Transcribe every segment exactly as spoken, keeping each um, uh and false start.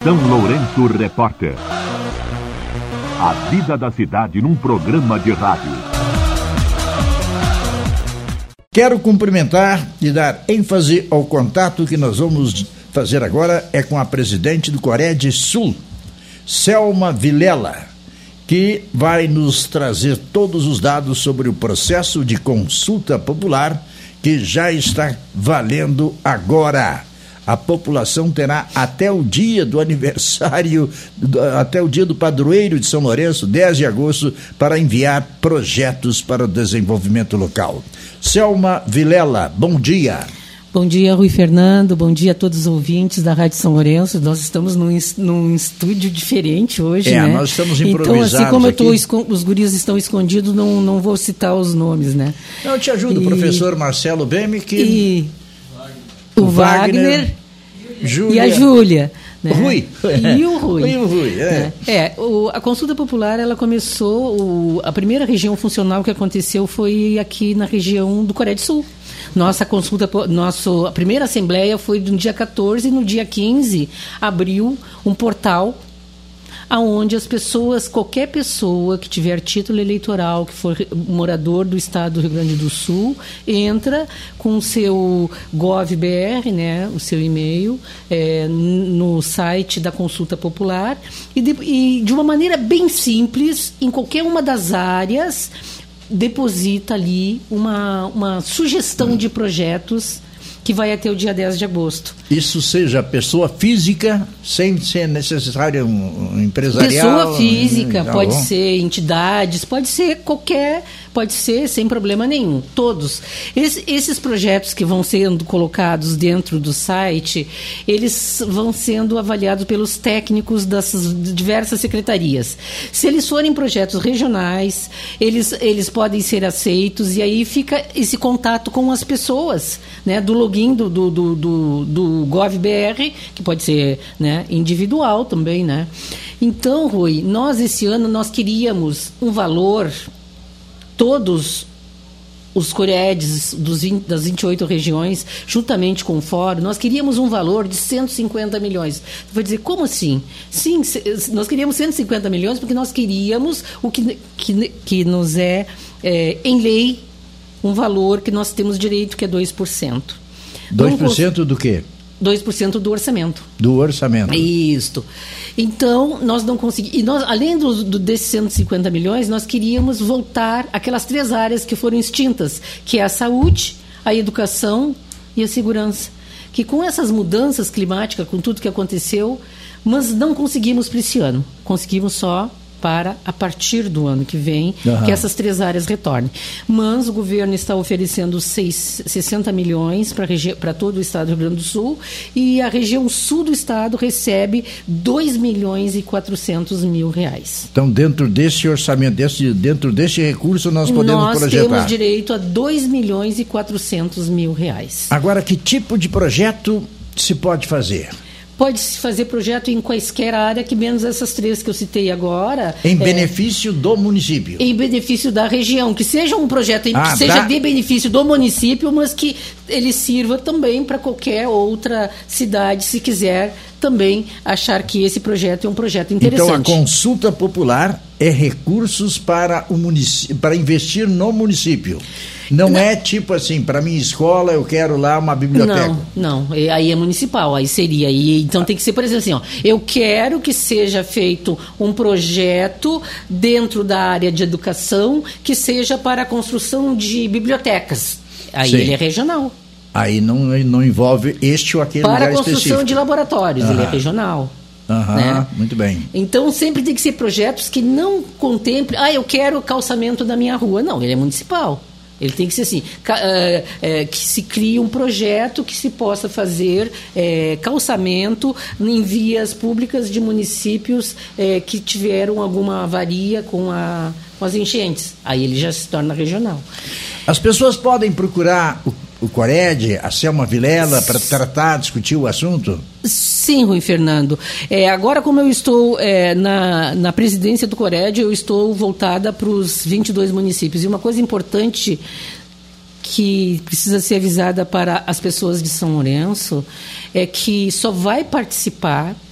São Lourenço Repórter. A vida da cidade num programa de rádio. Quero cumprimentar e dar ênfase ao contato que nós vamos fazer agora é com a presidente do Cored Sul, Selma Vilela, que vai nos trazer todos os dados sobre o processo de consulta popular que já está valendo agora. A população terá até o dia do aniversário, até o dia do padroeiro de São Lourenço, dez de agosto, para enviar projetos para o desenvolvimento local. Selma Vilela, bom dia. Bom dia, Rui Fernando, bom dia a todos os ouvintes da Rádio São Lourenço. Nós estamos num, num estúdio diferente hoje, é, né? Nós estamos improvisados. Então, assim como eu tô, aqui. Os guris estão escondidos, não, não vou citar os nomes, né? Não, eu te ajudo, e, o professor Marcelo Beme, que... E o, o Wagner, Wagner Júlia, e a Júlia. Né? Rui. E o Rui. E o Rui, é. É, é o, a consulta popular, ela começou, o, a primeira região funcional que aconteceu foi aqui na região do Cored Sul. Nossa consulta, nosso, a primeira assembleia foi no dia quatorze e no dia quinze abriu um portal aonde as pessoas, qualquer pessoa que tiver título eleitoral, que for morador do estado do Rio Grande do Sul, entra com o seu GovBR, né, o seu e-mail, é, no site da Consulta Popular e de, e de uma maneira bem simples, em qualquer uma das áreas, deposita ali uma, uma sugestão de projetos que vai até o dia dez de agosto. Isso seja pessoa física, sem ser necessário um empresarial? Pessoa física, tá pode bom. ser entidades, pode ser qualquer, pode ser sem problema nenhum, todos. Esse, esses projetos que vão sendo colocados dentro do site, eles vão sendo avaliados pelos técnicos das diversas secretarias. Se eles forem projetos regionais, eles, eles podem ser aceitos e aí fica esse contato com as pessoas, né, do login do, do, do, do, do GovBR, que pode ser, né, individual também, né? Então, Rui, nós esse ano nós queríamos um valor, todos os Coreds dos vinte, das vinte e oito regiões, juntamente com o Fórum, nós queríamos um valor de cento e cinquenta milhões. Vai dizer, como assim? Sim, nós queríamos cento e cinquenta milhões porque nós queríamos o que, que, que nos é, é em lei um valor que nós temos direito, que é dois por cento. dois por cento do quê? dois por cento do orçamento. Do orçamento. Isso. Então, nós não conseguimos... E nós, além do, do, desses cento e cinquenta milhões, nós queríamos voltar aquelas três áreas que foram extintas, que é a saúde, a educação e a segurança. Que com essas mudanças climáticas, com tudo que aconteceu, mas não conseguimos para esse ano. Conseguimos só para a partir do ano que vem, uhum, que essas três áreas retornem. Mas o governo está oferecendo seis, sessenta milhões para regi- para todo o estado do Rio Grande do Sul e a região sul do estado recebe dois milhões e quatrocentos mil reais. Então, dentro desse orçamento, desse, dentro desse recurso, nós podemos nós projetar. Nós temos direito a dois milhões e quatrocentos mil reais. Agora, que tipo de projeto se pode fazer? Pode-se fazer projeto em quaisquer área, que menos essas três que eu citei agora. Em benefício é, do município. Em benefício da região. Que seja um projeto ah, que seja dá? de benefício do município, mas que ele sirva também para qualquer outra cidade, se quiser também achar que esse projeto é um projeto interessante. Então, a consulta popular é recursos para, o munic... para investir no município. Não, não é tipo assim, para minha escola eu quero lá uma biblioteca. Não, não, aí é municipal, aí seria. E, então tem que ser, por exemplo, assim, ó, eu quero que seja feito um projeto dentro da área de educação que seja para a construção de bibliotecas. Aí Sim. ele é regional. Aí não, não envolve este ou aquele para lugar a construção específico. de laboratórios, Aham. ele é regional. Aham, né? Muito bem. Então sempre tem que ser projetos que não contemplem, ah, eu quero o calçamento da minha rua. Não, ele é municipal. Ele tem que ser assim, é, é, que se crie um projeto que se possa fazer é, calçamento em vias públicas de municípios é, que tiveram alguma avaria com, a, com as enchentes. Aí ele já se torna regional. As pessoas podem procurar o, o Cored, a Selma Vilela, para tratar, discutir o assunto? Sim, Rui Fernando. É, agora, como eu estou é, na, na presidência do Cored, eu estou voltada para os vinte e dois municípios. E uma coisa importante que precisa ser avisada para as pessoas de São Lourenço é que só vai participar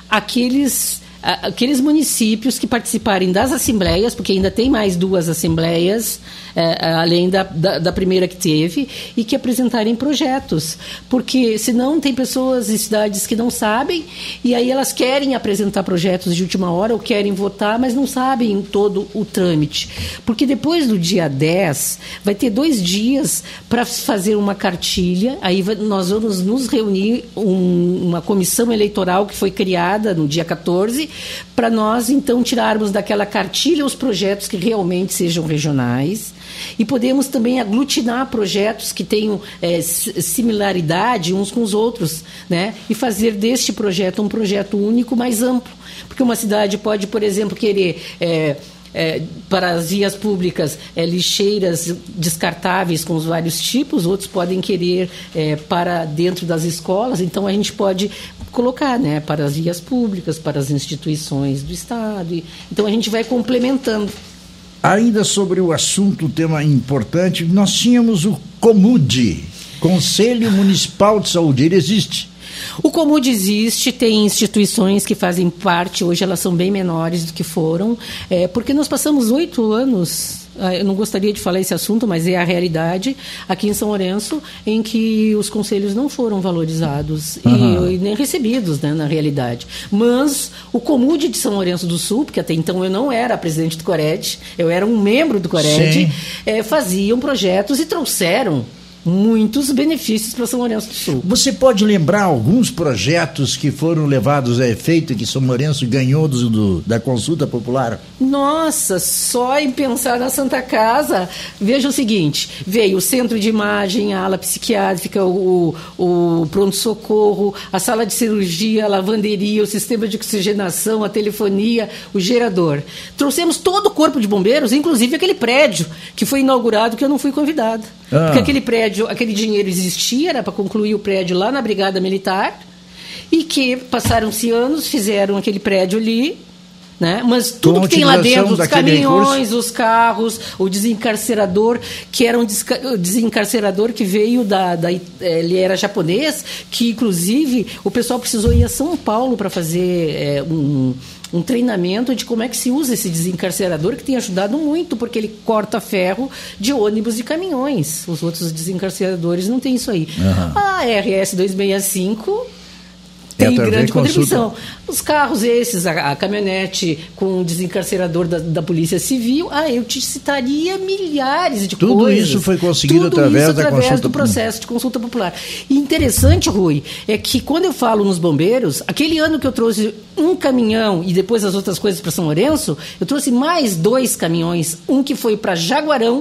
aqueles... aqueles municípios que participarem das assembleias, porque ainda tem mais duas assembleias, é, além da, da, da primeira que teve, e que apresentarem projetos. Porque, senão, tem pessoas e cidades que não sabem, e aí elas querem apresentar projetos de última hora, ou querem votar, mas não sabem todo o trâmite. Porque depois do dia dez, vai ter dois dias para fazer uma cartilha, aí vai, nós vamos nos reunir, um, uma comissão eleitoral que foi criada no dia quatorze, para nós, então, tirarmos daquela cartilha os projetos que realmente sejam regionais e podemos também aglutinar projetos que tenham é, similaridade uns com os outros, né? E fazer deste projeto um projeto único mais amplo. Porque uma cidade pode, por exemplo, querer... É, É, para as vias públicas, é, lixeiras descartáveis com os vários tipos, outros podem querer é, para dentro das escolas, então a gente pode colocar, né, para as vias públicas, para as instituições do Estado, e, então a gente vai complementando. Ainda sobre o assunto, tema importante, nós tínhamos o COMUD, Conselho Municipal de Saúde, ele existe? O COMUD existe, tem instituições que fazem parte, hoje elas são bem menores do que foram, é, porque nós passamos oito anos, eu não gostaria de falar esse assunto, mas é a realidade, aqui em São Lourenço, em que os conselhos não foram valorizados uhum. e, e nem recebidos, né, na realidade. Mas o COMUD de São Lourenço do Sul, porque até então eu não era presidente do Cored, eu era um membro do Cored, é, faziam projetos e trouxeram muitos benefícios para São Lourenço do Sul. Você pode lembrar alguns projetos que foram levados a efeito e que São Lourenço ganhou do, do, da consulta popular? Nossa, só em pensar na Santa Casa, veja o seguinte, veio o centro de imagem, a ala psiquiátrica, o, o pronto-socorro, a sala de cirurgia, a lavanderia, o sistema de oxigenação, a telefonia, o gerador. Trouxemos todo o corpo de bombeiros, inclusive aquele prédio que foi inaugurado que eu não fui convidada. Ah. Porque aquele prédio, aquele dinheiro existia, era para concluir o prédio lá na Brigada Militar, e que passaram-se anos, fizeram aquele prédio ali, né? Mas tudo que tem lá dentro, os caminhões, recurso. Os carros, o desencarcerador, que era um desencarcerador que veio da, da... ele era japonês, que inclusive o pessoal precisou ir a São Paulo para fazer é, um... um treinamento de como é que se usa esse desencarcerador, que tem ajudado muito, porque ele corta ferro de ônibus e caminhões. Os outros desencarceradores não têm isso aí. Uhum. A R S duzentos e sessenta e cinco tem é, grande contribuição. Os carros esses, a, a caminhonete com o desencarcerador da, da Polícia Civil, ah, eu te citaria milhares de Tudo coisas. Tudo isso foi conseguido Tudo através, isso através da consulta do processo de consulta popular. E interessante, Rui, é que quando eu falo nos bombeiros, aquele ano que eu trouxe um caminhão e depois as outras coisas para São Lourenço, eu trouxe mais dois caminhões, um que foi para Jaguarão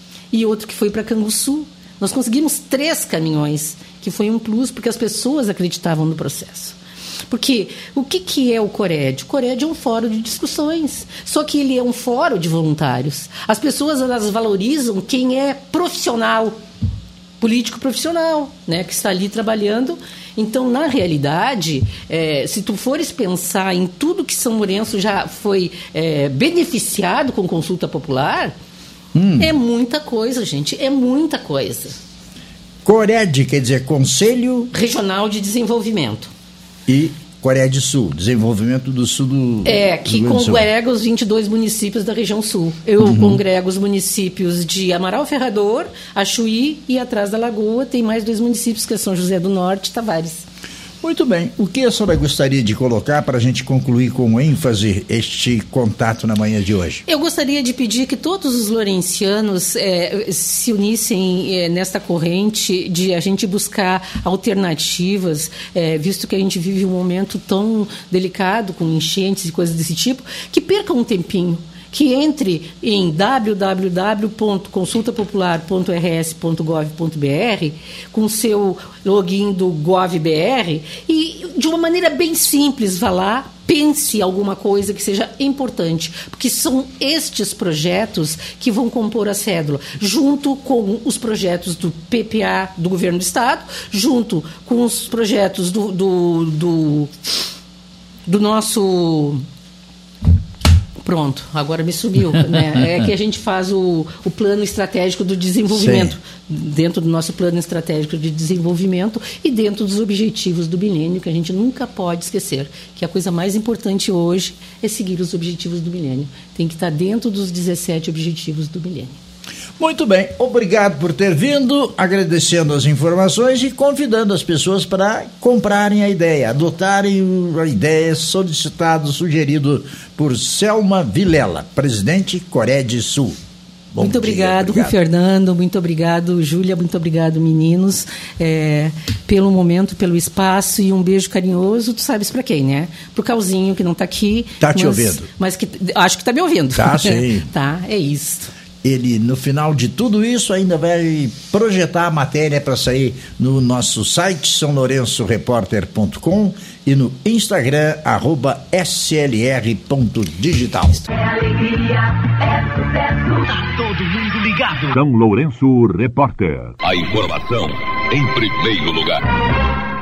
e outro que foi para Canguçu. Nós conseguimos três caminhões, que foi um plus, porque as pessoas acreditavam no processo. Porque o que, que é o Cored? O Cored é um fórum de discussões, só que ele é um fórum de voluntários. As pessoas, elas valorizam quem é profissional, político profissional, né, que está ali trabalhando. Então, na realidade, é, se tu fores pensar em tudo que São Lourenço já foi é, beneficiado com consulta popular, hum. é muita coisa, gente, é muita coisa. Cored, quer dizer, Conselho Regional de Desenvolvimento. E Cored Sul, Desenvolvimento do Sul do É, que do congrega os vinte e dois municípios da região sul. Eu uhum. congrego os municípios de Amaral Ferrador, Achuí e atrás da Lagoa tem mais dois municípios, que é São José do Norte e Tavares. Muito bem. O que a senhora gostaria de colocar para a gente concluir com ênfase este contato na manhã de hoje? Eu gostaria de pedir que todos os lourencianos é, se unissem é, nesta corrente de a gente buscar alternativas, é, visto que a gente vive um momento tão delicado, com enchentes e coisas desse tipo, que percam um tempinho. Que entre em w w w ponto consulta popular ponto r s ponto gov ponto b r com seu login do GovBR e, de uma maneira bem simples, vá lá, pense alguma coisa que seja importante, porque são estes projetos que vão compor a cédula, junto com os projetos do P P A do Governo do Estado, junto com os projetos do, do, do, do nosso... Pronto, agora me sumiu. Né? É que a gente faz o, o plano estratégico do desenvolvimento, Sim. dentro do nosso plano estratégico de desenvolvimento e dentro dos objetivos do milênio, que a gente nunca pode esquecer, que a coisa mais importante hoje é seguir os objetivos do milênio. Tem que estar dentro dos dezessete objetivos do milênio. Muito bem, obrigado por ter vindo, agradecendo as informações e convidando as pessoas para comprarem a ideia, adotarem a ideia solicitado, sugerido por Selma Vilela, presidente Cored Sul. Bom muito dia, obrigado, obrigado, Fernando, muito obrigado, Júlia, muito obrigado, meninos, é, pelo momento, pelo espaço e um beijo carinhoso, tu sabes para quem, né? Pro Calzinho, que não está aqui. Está te ouvindo. Mas que acho que está me ouvindo. Tá, sim. Tá, é isso. Ele, no final de tudo isso, ainda vai projetar a matéria para sair no nosso site, são lourenço repórter ponto com e no Instagram, arroba S L R ponto digital. É alegria, é sucesso. Tá todo mundo ligado. São Lourenço Repórter. A informação em primeiro lugar.